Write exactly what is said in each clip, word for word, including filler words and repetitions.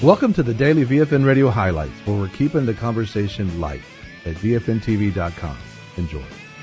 Welcome to the Daily V F N Radio Highlights, where we're keeping the conversation light at V F N T V dot com. Enjoy.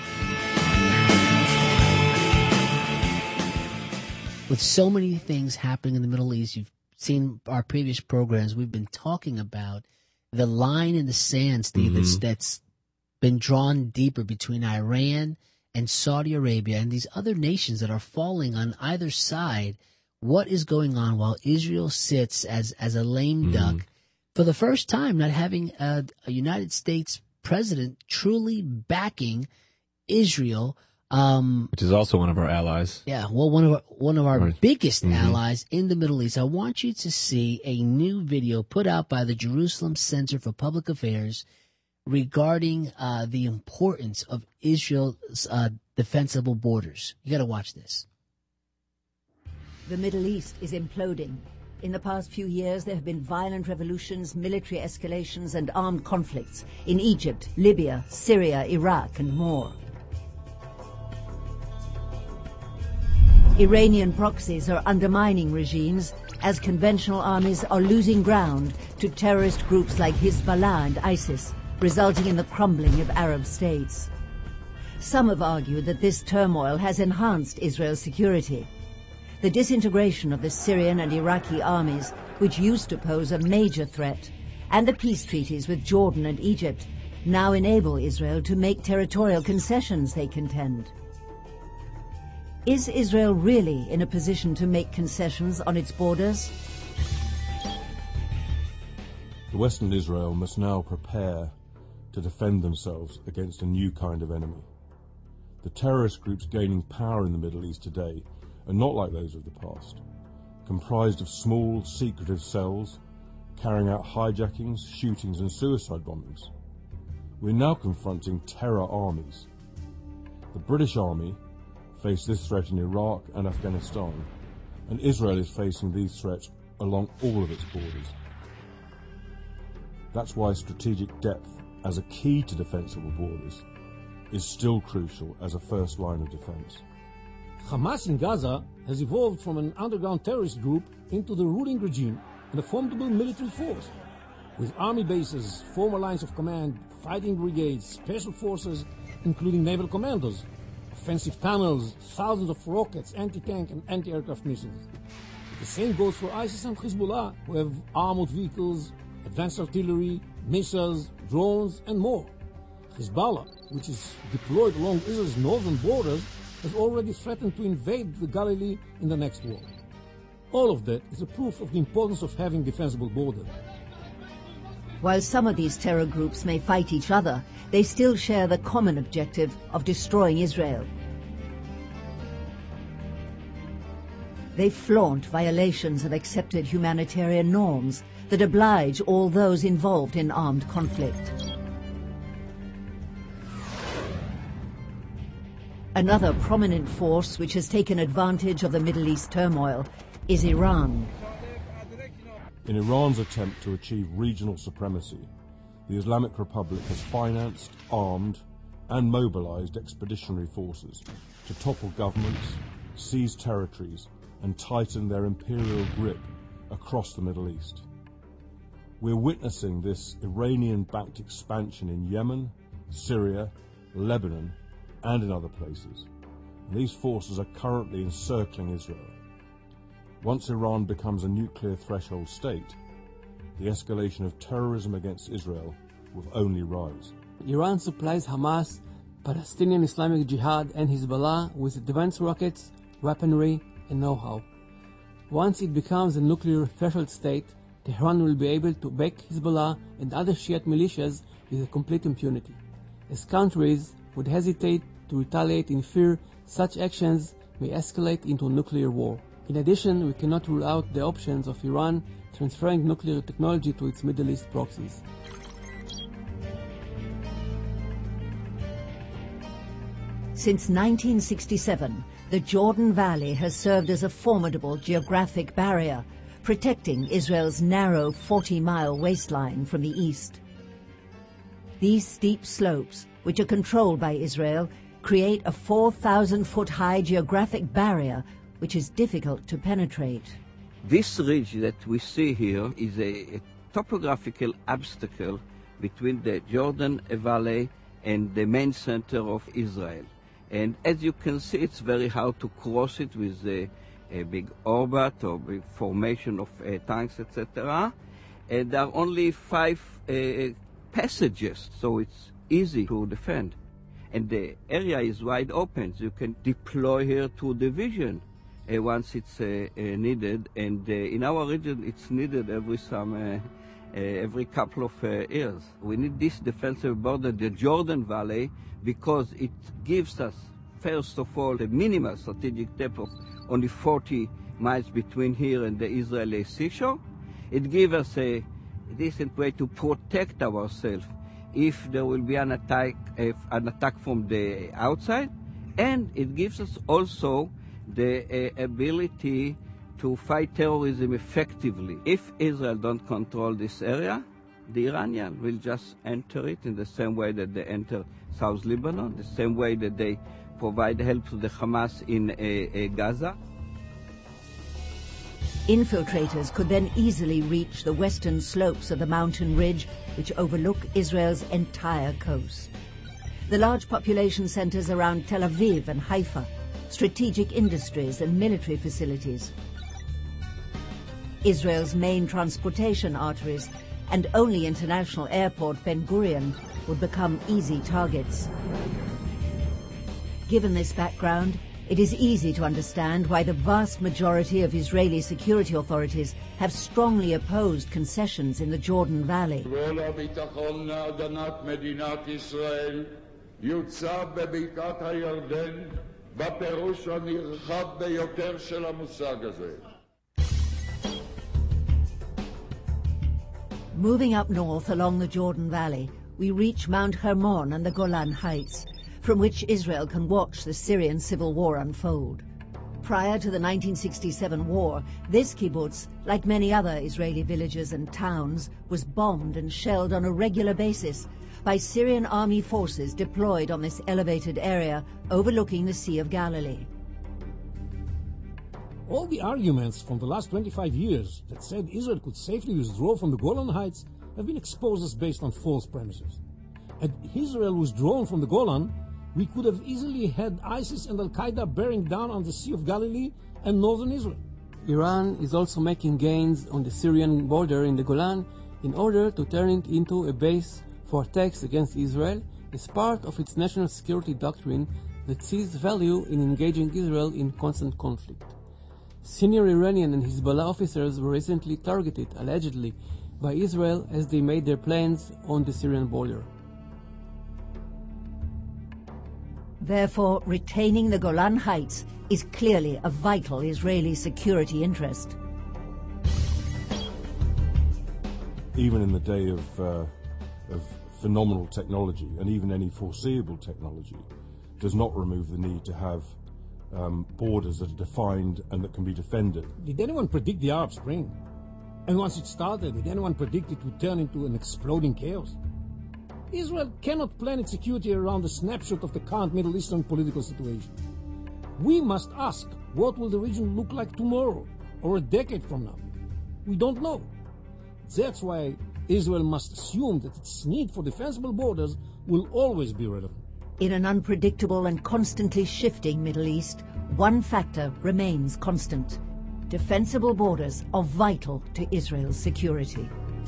With so many things happening in the Middle East, you've seen our previous programs, we've been talking about the line in the sand, Steve, mm-hmm. that's, that's been drawn deeper between Iran and Saudi Arabia and these other nations that are falling on either side. What is going on while Israel sits as, as a lame duck mm. for the first time, not having a, a United States president truly backing Israel, um, which is also one of our allies. Yeah, well, one of our, one of our right. biggest mm-hmm. allies in the Middle East. I want you to see a new video put out by the Jerusalem Center for Public Affairs regarding uh, the importance of Israel's uh, defensible borders. You got to watch this. The Middle East is imploding. In the past few years, there have been violent revolutions, military escalations, and armed conflicts in Egypt, Libya, Syria, Iraq, and more. Iranian proxies are undermining regimes as conventional armies are losing ground to terrorist groups like Hezbollah and ISIS, resulting in the crumbling of Arab states. Some have argued that this turmoil has enhanced Israel's security. The disintegration of the Syrian and Iraqi armies, which used to pose a major threat, and the peace treaties with Jordan and Egypt now enable Israel to make territorial concessions, they contend. Is Israel really in a position to make concessions on its borders? The Western Israel must now prepare to defend themselves against a new kind of enemy. The terrorist groups gaining power in the Middle East today are not like those of the past, comprised of small, secretive cells carrying out hijackings, shootings and suicide bombings. We're now confronting terror armies. The British Army faced this threat in Iraq and Afghanistan, and Israel is facing these threats along all of its borders. That's why strategic depth as a key to defensible borders is still crucial as a first line of defense. Hamas in Gaza has evolved from an underground terrorist group into the ruling regime and a formidable military force. With army bases, former lines of command, fighting brigades, special forces, including naval commandos, offensive tunnels, thousands of rockets, anti-tank and anti-aircraft missiles. The same goes for ISIS and Hezbollah, who have armored vehicles, advanced artillery, missiles, drones, and more. Hezbollah, which is deployed along Israel's northern borders, has already threatened to invade the Galilee in the next war. All of that is a proof of the importance of having defensible borders. While some of these terror groups may fight each other, they still share the common objective of destroying Israel. They flaunt violations of accepted humanitarian norms that oblige all those involved in armed conflict. Another prominent force which has taken advantage of the Middle East turmoil is Iran. In Iran's attempt to achieve regional supremacy, the Islamic Republic has financed, armed, and mobilized expeditionary forces to topple governments, seize territories, and tighten their imperial grip across the Middle East. We're witnessing this Iranian-backed expansion in Yemen, Syria, Lebanon, and in other places. And these forces are currently encircling Israel. Once Iran becomes a nuclear threshold state, the escalation of terrorism against Israel will only rise. Iran supplies Hamas, Palestinian Islamic Jihad, and Hezbollah with advanced rockets, weaponry, and know-how. Once it becomes a nuclear threshold state, Tehran will be able to back Hezbollah and other Shiite militias with a complete impunity, as countries would hesitate to retaliate in fear such actions may escalate into a nuclear war. In addition, we cannot rule out the options of Iran transferring nuclear technology to its Middle East proxies. Since nineteen sixty-seven, the Jordan Valley has served as a formidable geographic barrier, protecting Israel's narrow forty-mile waistline from the east. These steep slopes, which are controlled by Israel, create a four thousand foot high geographic barrier which is difficult to penetrate. This ridge that we see here is a, a topographical obstacle between the Jordan Valley and the main center of Israel. And as you can see, it's very hard to cross it with a, a big orbit or big formation of uh, tanks, et cetera. And there are only five uh, passages, so it's easy to defend. And the area is wide open, so you can deploy here to division uh, once it's uh, uh, needed. And uh, in our region, it's needed every some, uh, uh, every couple of uh, years. We need this defensive border, the Jordan Valley, because it gives us, first of all, the minimal strategic depth of only forty miles between here and the Israeli seashore. It gives us a decent way to protect ourselves if there will be an attack, if an attack from the outside, and it gives us also the uh, ability to fight terrorism effectively. If Israel don't control this area, the Iranians will just enter it in the same way that they enter South Lebanon, the same way that they provide help to the Hamas in uh, uh, Gaza. Infiltrators could then easily reach the western slopes of the mountain ridge which overlook Israel's entire coast. The large population centers around Tel Aviv and Haifa, strategic industries and military facilities. Israel's main transportation arteries and only international airport Ben Gurion would become easy targets. Given this background, it is easy to understand why the vast majority of Israeli security authorities have strongly opposed concessions in the Jordan Valley. Moving up north along the Jordan Valley, we reach Mount Hermon and the Golan Heights, from which Israel can watch the Syrian civil war unfold. Prior to the nineteen sixty-seven war, this kibbutz, like many other Israeli villages and towns, was bombed and shelled on a regular basis by Syrian army forces deployed on this elevated area overlooking the Sea of Galilee. All the arguments from the last twenty-five years that said Israel could safely withdraw from the Golan Heights have been exposed as based on false premises. Had Israel withdrawn from the Golan, we could have easily had ISIS and Al-Qaeda bearing down on the Sea of Galilee and northern Israel. Iran is also making gains on the Syrian border in the Golan in order to turn it into a base for attacks against Israel as part of its national security doctrine that sees value in engaging Israel in constant conflict. Senior Iranian and Hezbollah officers were recently targeted, allegedly, by Israel as they made their plans on the Syrian border. Therefore, retaining the Golan Heights is clearly a vital Israeli security interest. Even in the day of, uh, of phenomenal technology, and even any foreseeable technology, does not remove the need to have um, borders that are defined and that can be defended. Did anyone predict the Arab Spring? And once it started, did anyone predict it would turn into an exploding chaos? Israel cannot plan its security around a snapshot of the current Middle Eastern political situation. We must ask, what will the region look like tomorrow or a decade from now? We don't know. That's why Israel must assume that its need for defensible borders will always be relevant. In an unpredictable and constantly shifting Middle East, one factor remains constant. Defensible borders are vital to Israel's security.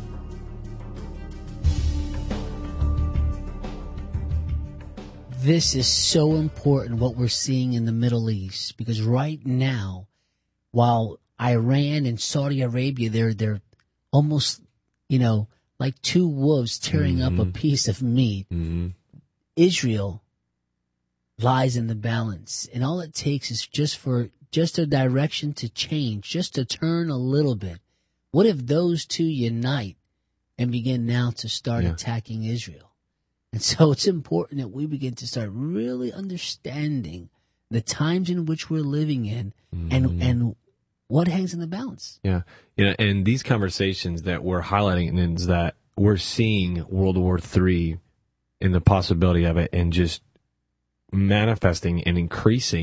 This is so important, what we're seeing in the Middle East, because right now, while Iran and Saudi Arabia, they're they're almost, you know, like two wolves tearing mm-hmm. up a piece of meat. Mm-hmm. Israel lies in the balance, and all it takes is just for just a direction to change, just to turn a little bit. What if those two unite and begin now to start yeah. attacking Israel? And so it's important that we begin to start really understanding the times in which we're living in mm-hmm. and and what hangs in the balance. Yeah. You know, and these conversations that we're highlighting is that we're seeing World War Three and the possibility of it and just manifesting and increasing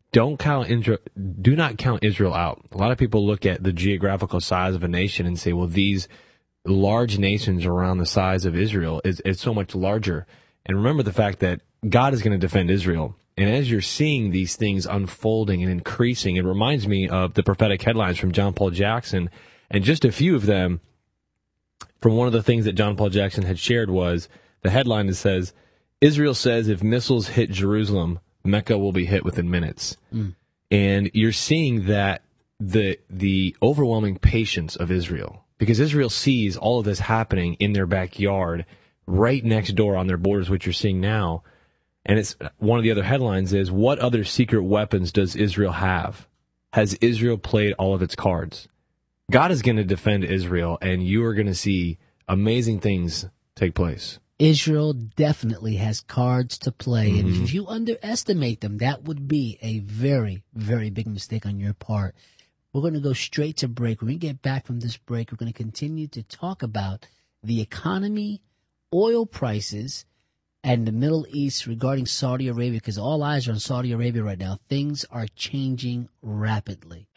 don't count Israel, do not count Israel out. A lot of people look at the geographical size of a nation and say, well, these large nations around the size of Israel is, is so much larger. And remember the fact that God is going to defend Israel. And as you're seeing these things unfolding and increasing, it reminds me of the prophetic headlines from John Paul Jackson. And just a few of them, from one of the things that John Paul Jackson had shared was the headline that says, Israel says if missiles hit Jerusalem, Mecca will be hit within minutes. Mm. And you're seeing that the the overwhelming patience of Israel, because Israel sees all of this happening in their backyard, right next door on their borders, which you're seeing now. And it's one of the other headlines is, what other secret weapons does Israel have? Has Israel played all of its cards? God is going to defend Israel, and you are going to see amazing things take place. Israel definitely has cards to play, Mm-hmm. and if you underestimate them, that would be a very, very big mistake on your part. We're going to go straight to break. When we get back from this break, we're going to continue to talk about the economy, oil prices, and the Middle East regarding Saudi Arabia, because all eyes are on Saudi Arabia right now. Things are changing rapidly.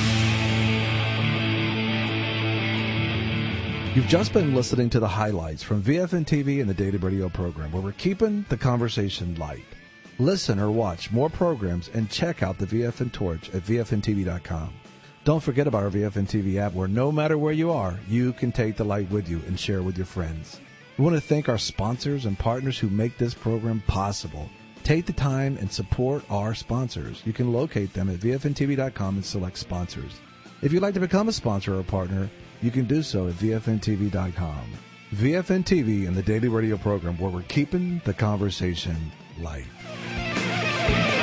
You've just been listening to the highlights from V F N T V and the Daily Radio program, where we're keeping the conversation light. Listen or watch more programs and check out the V F N Torch at V F N T V dot com. Don't forget about our V F N T V app, where no matter where you are, you can take the light with you and share with your friends. We want to thank our sponsors and partners who make this program possible. Take the time and support our sponsors. You can locate them at V F N T V dot com and select sponsors. If you'd like to become a sponsor or a partner, you can do so at V F N T V dot com. V F N T V and the Daily Radio program, where we're keeping the conversation light.